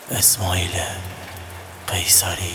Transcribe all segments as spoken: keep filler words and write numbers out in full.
اسماعیل قیصری.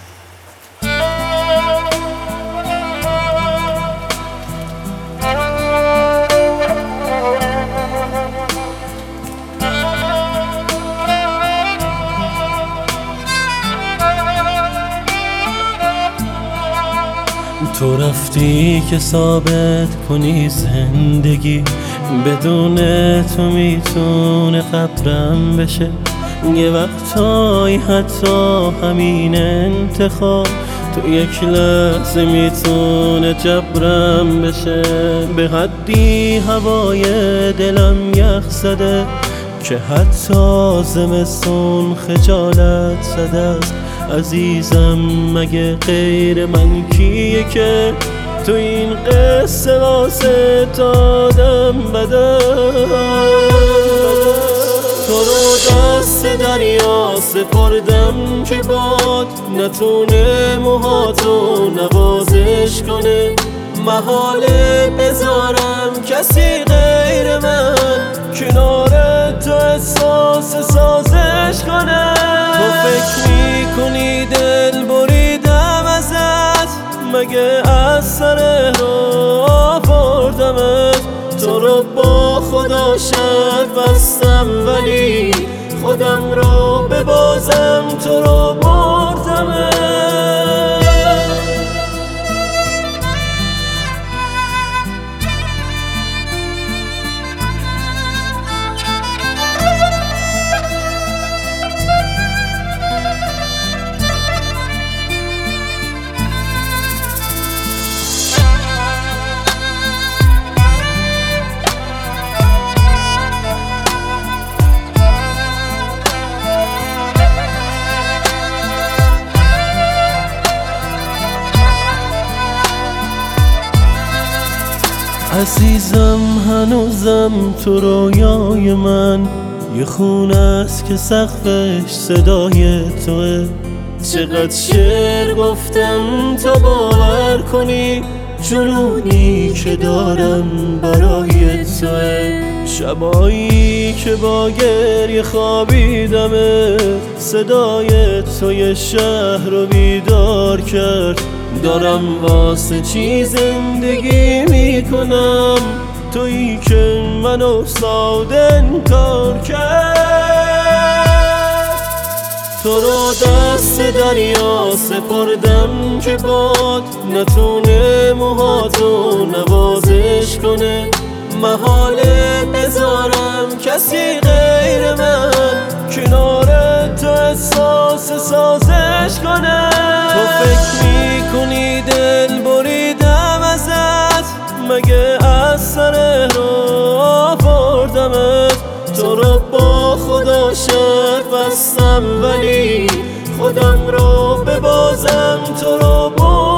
تو رفتی که ثابت کنی زندگی بدون تو میتونه قبرم بشه. یه وقتایی حتی همین انتخاب تو یک لحظه میتونه جبرم بشه. به حدی هوای دلم یخ زده که حتی زمستون خجالت زده است. عزیزم مگه غیر من کیه که تو این قصه واسه آدم بده؟ تو رو دست دریا سپردم که باد نتونه موهاتو نوازش کنه. محاله بذارم کسی غیر من کنار تو احساس سازش کنه. تو فکر میکنی دل بریدم ازت، مگه از سر راه آوردمت؟ تو رو با خدا شرط بستم ولی خودم رو ببازم تو رو بردمت. عزیزم هنوزم تو رویای من یه خونه است که سقفش صدای توه. چقدر شعر گفتم تا باور کنی جنونی که دارم برای توه. شبایی که با گریه خوابیدمه صدای توی شهر رو بیدار کرد. دارم واسه چی زندگی میکنم تویی که منو ساده انکار کرد. تو رو دست دریا سپردم که باد نتونه موهاتو نوازش کنه. محاله بذارم کسی غیر من کنار تو احساس سازش کنه. تو فکر میکنی دل بریدم ازت، مگه از سر راه آوردمت؟ تو رو با خدا شرط بستم ولی خودم رو ببازم تو رو